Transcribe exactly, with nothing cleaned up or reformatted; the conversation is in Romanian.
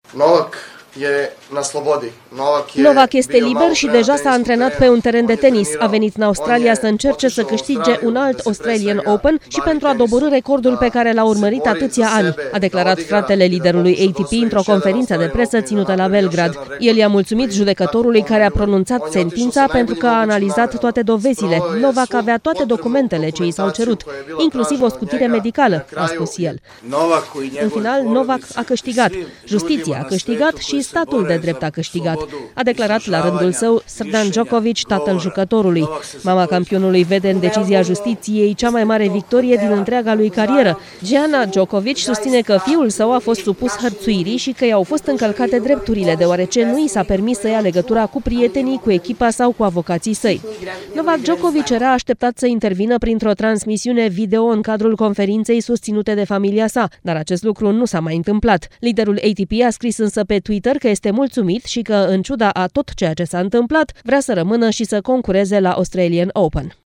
Novak e na slobodi. Novak este liber și deja s-a antrenat pe un teren de tenis. A venit în Australia să încerce să câștige un alt Australian Open și pentru a doborî recordul pe care l-a urmărit atâția ani, a declarat fratele liderului A T P într-o conferință de presă ținută la Belgrad. El i-a mulțumit judecătorului care a pronunțat sentința pentru că a analizat toate dovezile. Novak avea toate documentele ce i s-au cerut, inclusiv o scutire medicală, a spus el. În final, Novak a câștigat, justiția a câștigat și statul de drept a câștigat, a declarat la rândul său Srdan Djokovic, tatăl jucătorului. Mama campionului vede în decizia justiției cea mai mare victorie din întreaga lui carieră. Gianna Djokovic susține că fiul său a fost supus hărțuirii și că i-au fost încălcate drepturile, deoarece nu i s-a permis să ia legătura cu prietenii, cu echipa sau cu avocații săi. Novak Djokovic era așteptat să intervină printr-o transmisiune video în cadrul conferinței susținute de familia sa, dar acest lucru nu s-a mai întâmplat. Liderul A T P a scris însă pe Twitter că este mulțumit și că, în ciuda a tot ceea ce s-a întâmplat, vrea să rămână și să concureze la Australian Open.